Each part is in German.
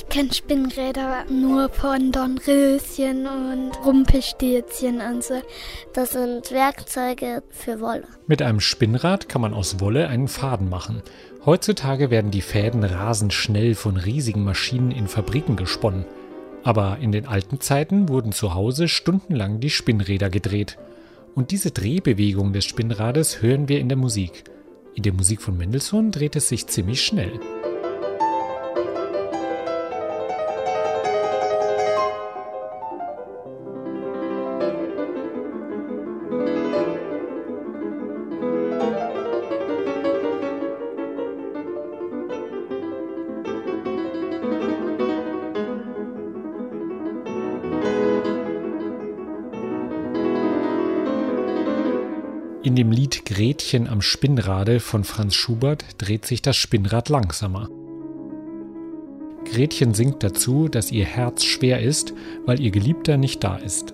kenne Spinnräder nur von Dornröschen und Rumpelstilzchen und so. Das sind Werkzeuge für Wolle. Mit einem Spinnrad kann man aus Wolle einen Faden machen. Heutzutage werden die Fäden rasend schnell von riesigen Maschinen in Fabriken gesponnen. Aber in den alten Zeiten wurden zu Hause stundenlang die Spinnräder gedreht. Und diese Drehbewegung des Spinnrades hören wir in der Musik. In der Musik von Mendelssohn dreht es sich ziemlich schnell. In dem Lied Gretchen am Spinnrade von Franz Schubert dreht sich das Spinnrad langsamer. Gretchen singt dazu, dass ihr Herz schwer ist, weil ihr Geliebter nicht da ist.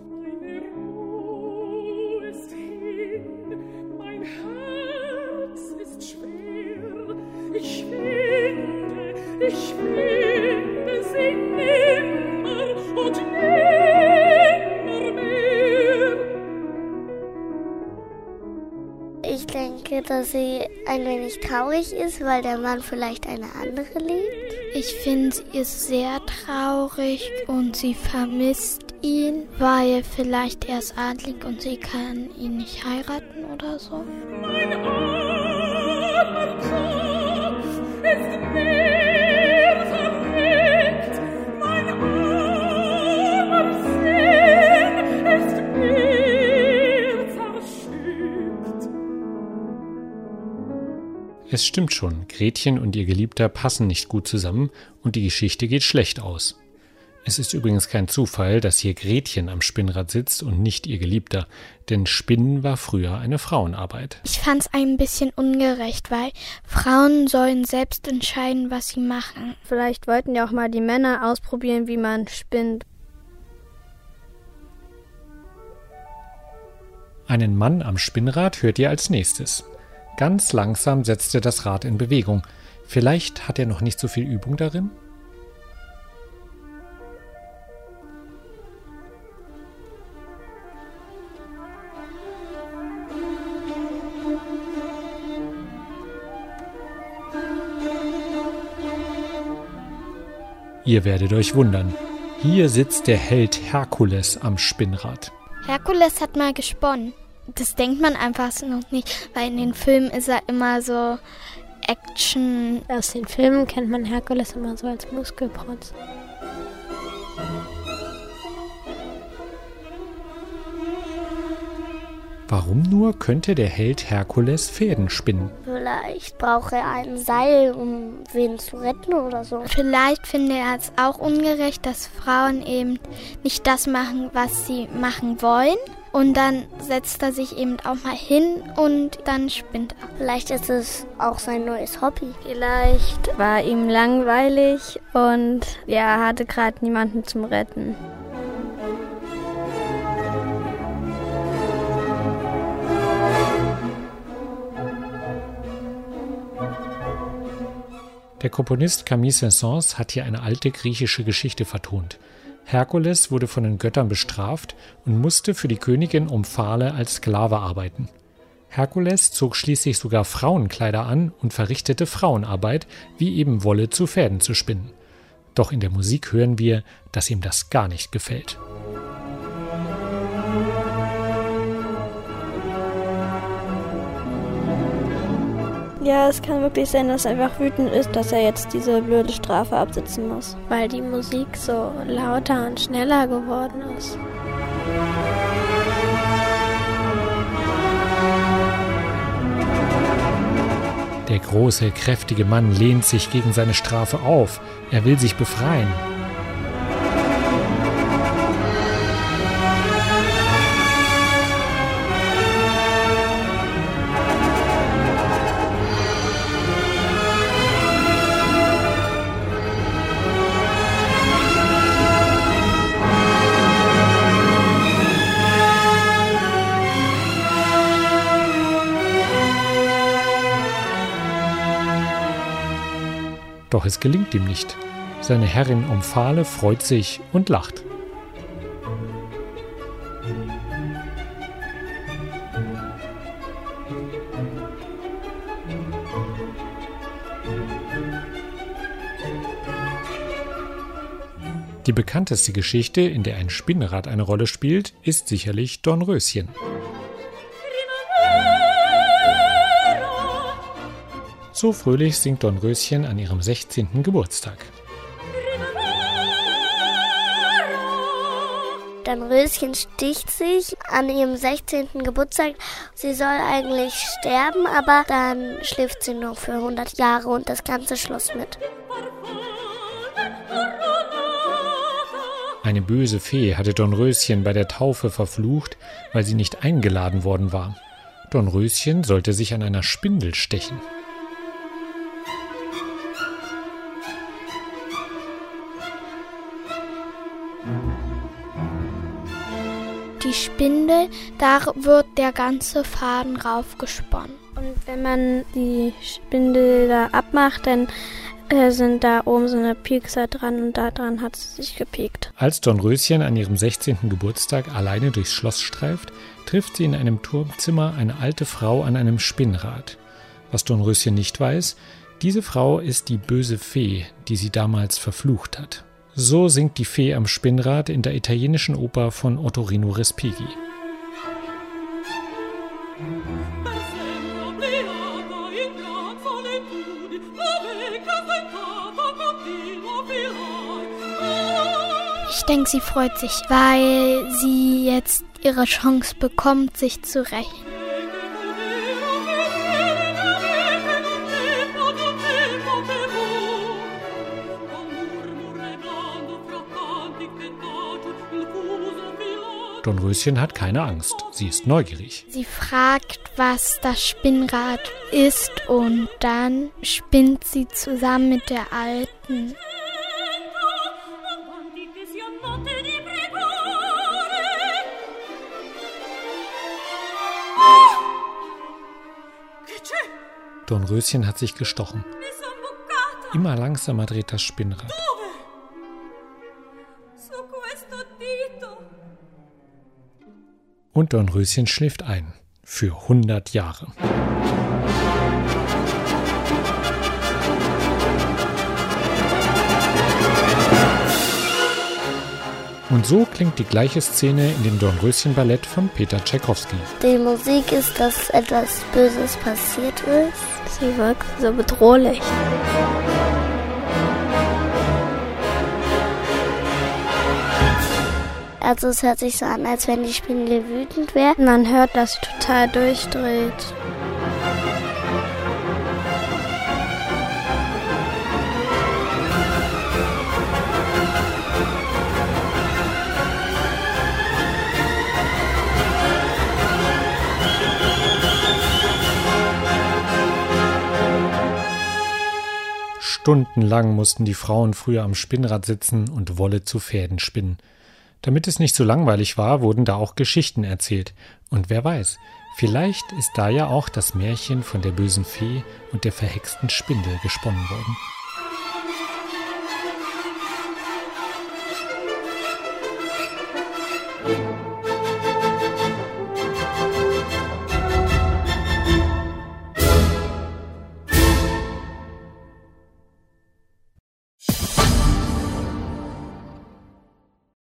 Ich denke, dass sie ein wenig traurig ist, weil der Mann vielleicht eine andere liebt. Ich finde, sie ist sehr traurig und sie vermisst ihn, weil vielleicht er ist adlig und sie kann ihn nicht heiraten oder so. Mein armer Kopf ist mehr verrückt, mein armer Sinn ist mehr zerstückt. Es stimmt schon, Gretchen und ihr Geliebter passen nicht gut zusammen und die Geschichte geht schlecht aus. Es ist übrigens kein Zufall, dass hier Gretchen am Spinnrad sitzt und nicht ihr Geliebter, denn Spinnen war früher eine Frauenarbeit. Ich fand es ein bisschen ungerecht, weil Frauen sollen selbst entscheiden, was sie machen. Vielleicht wollten ja auch mal die Männer ausprobieren, wie man spinnt. Einen Mann am Spinnrad hört ihr als nächstes. Ganz langsam setzt er das Rad in Bewegung. Vielleicht hat er noch nicht so viel Übung darin? Ihr werdet euch wundern. Hier sitzt der Held Herkules am Spinnrad. Herkules hat mal gesponnen. Das denkt man einfach noch nicht, weil in den Filmen ist er immer so Action. Aus den Filmen kennt man Herkules immer so als Muskelprotz. Warum nur könnte der Held Herkules Fäden spinnen? Vielleicht braucht er ein Seil, um wen zu retten oder so. Vielleicht findet er es auch ungerecht, dass Frauen eben nicht das machen, was sie machen wollen. Und dann setzt er sich eben auch mal hin und dann spinnt er. Vielleicht ist es auch sein neues Hobby. Vielleicht war ihm langweilig und er hatte gerade niemanden zum Retten. Der Komponist Camille Saint-Saëns hat hier eine alte griechische Geschichte vertont. Herkules wurde von den Göttern bestraft und musste für die Königin Omphale als Sklave arbeiten. Herkules zog schließlich sogar Frauenkleider an und verrichtete Frauenarbeit, wie eben Wolle zu Fäden zu spinnen. Doch in der Musik hören wir, dass ihm das gar nicht gefällt. Ja, es kann wirklich sein, dass er einfach wütend ist, dass er jetzt diese blöde Strafe absitzen muss. Weil die Musik so lauter und schneller geworden ist. Der große, kräftige Mann lehnt sich gegen seine Strafe auf. Er will sich befreien. Doch es gelingt ihm nicht. Seine Herrin Omphale freut sich und lacht. Die bekannteste Geschichte, in der ein Spinnrad eine Rolle spielt, ist sicherlich Dornröschen. So fröhlich singt Dornröschen an ihrem 16. Geburtstag. Dornröschen sticht sich an ihrem 16. Geburtstag. Sie soll eigentlich sterben, aber dann schläft sie nur für 100 Jahre und das ganze Schloss mit. Eine böse Fee hatte Dornröschen bei der Taufe verflucht, weil sie nicht eingeladen worden war. Dornröschen sollte sich an einer Spindel stechen. Die Spindel, da wird der ganze Faden raufgesponnen. Und wenn man die Spindel da abmacht, dann sind da oben so eine Piekser dran und da dran hat sie sich gepiekt. Als Dornröschen an ihrem 16. Geburtstag alleine durchs Schloss streift, trifft sie in einem Turmzimmer eine alte Frau an einem Spinnrad. Was Dornröschen nicht weiß, diese Frau ist die böse Fee, die sie damals verflucht hat. So singt die Fee am Spinnrad in der italienischen Oper von Ottorino Respighi. Ich denke, sie freut sich, weil sie jetzt ihre Chance bekommt, sich zu rächen. Dornröschen hat keine Angst, sie ist neugierig. Sie fragt, was das Spinnrad ist und dann spinnt sie zusammen mit der Alten. Dornröschen hat sich gestochen. Immer langsamer dreht das Spinnrad. Und Dornröschen schläft ein. Für 100 Jahre. Und so klingt die gleiche Szene in dem Dornröschen-Ballett von Peter Tschaikowski. Die Musik ist, dass etwas Böses passiert ist. Sie wirkt so bedrohlich. Also es hört sich so an, als wenn die Spindel wütend wäre. Man hört, dass sie total durchdreht. Stundenlang mussten die Frauen früher am Spinnrad sitzen und Wolle zu Fäden spinnen. Damit es nicht so langweilig war, wurden da auch Geschichten erzählt. Und wer weiß, vielleicht ist da ja auch das Märchen von der bösen Fee und der verhexten Spindel gesponnen worden.